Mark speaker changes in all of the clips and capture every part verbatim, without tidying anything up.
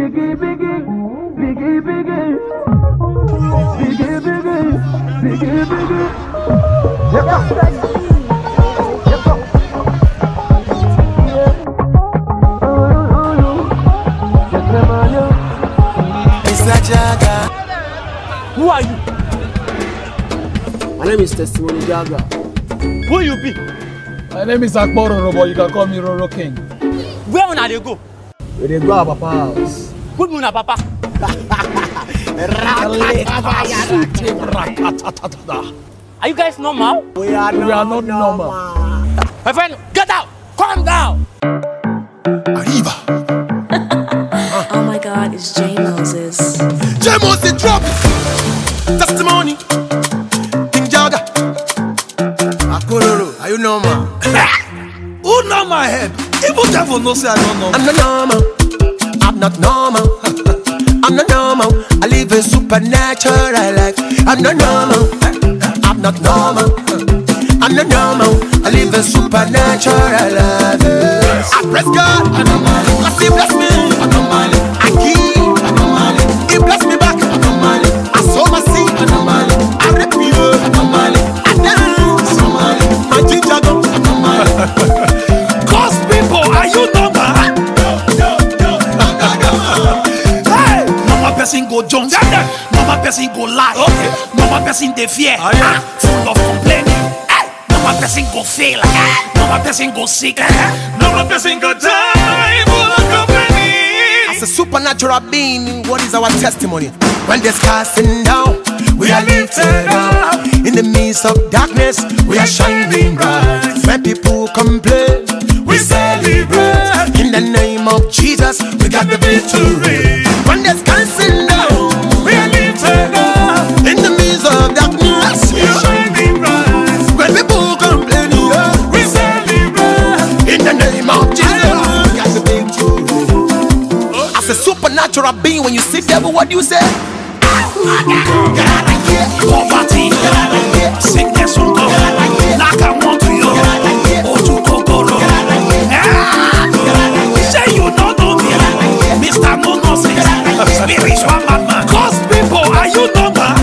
Speaker 1: biggie, biggie, biggie, biggie, biggie, biggie, biggie, biggie. Yep, yep, yep.
Speaker 2: Mister Jaga.
Speaker 3: Who are you?
Speaker 4: My name is Testimony Jaga.
Speaker 3: Who you be?
Speaker 5: My name is Akbar Roro, but you can call me Roro King.
Speaker 3: Where una dey go?
Speaker 4: We dey go our papa house.
Speaker 3: Who be una papa? Are you guys normal?
Speaker 4: We are,
Speaker 5: we are not normal.
Speaker 3: My friend, get out! Calm down!
Speaker 2: Arriba.
Speaker 6: Oh my God, it's J Moses.
Speaker 2: J Moses drop. Testimony. King Jaga.
Speaker 4: Akororo, are you normal?
Speaker 2: Who know my head? Even devil knows say I don't know.
Speaker 4: I'm not normal. I'm not normal. I'm not normal. I live a supernatural life. I'm not normal. I'm not normal. I'm not normal. I live a supernatural life. I praise God. I see bless me. I give. He bless me back. I sow my seed. I rip you. I dance. My ginger go.
Speaker 2: Cause people, are you normal? Hey, normal person go Jones. Normal person go lie. Okay. Normal person they fear. Ah, yeah. Full of complaining. Hey, normal person go fail. Normal person go sick. Normal person go die. Full of complaining.
Speaker 4: As a supernatural being, what is our testimony? When there's casting down, we are lifted up. In the midst of darkness, we are shining bright. When people complain, we celebrate. In the name of Jesus, we got the victory. When there's casting down, we are lifted up. In the midst of darkness, we are shining bright. When people complain, we celebrate. In the name of Jesus, we got the victory. As a supernatural being, when you see devil, what do you say?
Speaker 2: Poverty, sickness will go. Like I want to you. Oh, to Kokoro. Say you don't know me. Mister No Nonsense. Spiritual madman. Cause people, are you normal?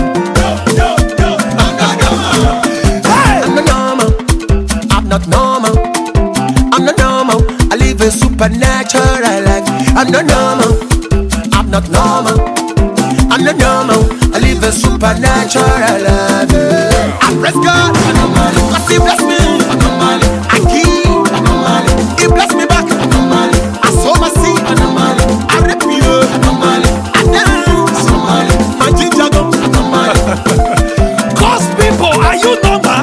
Speaker 2: Hey.
Speaker 4: I'm not normal. I'm not normal. I'm not normal. I live a supernatural life. I'm not normal. I'm not normal. I'm not normal. I live a supernatural life. I praise God. Cause He bless me. I give. He bless me back. I sow my seed. I rip you. I dance. My ginger go.
Speaker 2: Cause people, are you normal?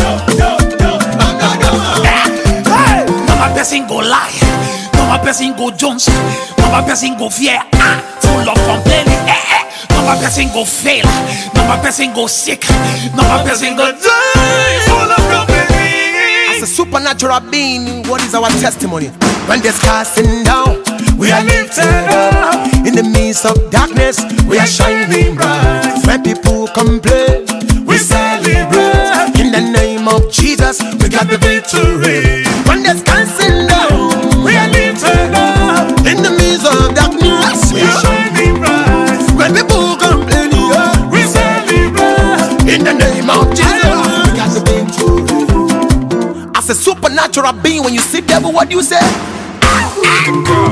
Speaker 2: Hey, normal person go lie. Normal person go Jones. Normal person go fear. Ah, full of complaining. Eh, eh. Normal person go fail. Normal person go sick. Normal person go die. Full of complaining.
Speaker 4: As a supernatural being, what is our testimony? When there's casting down, we are lifted up. In the midst of darkness, we are shining bright. When people complain, we celebrate. In the name of Jesus, we got the victory. When there's casting down, we are lifted up. In the midst of darkness, we are shining bright. When people complain, we celebrate. In the name of Jesus, we got the victory. As a supernatural being, when you see devil, what do you say?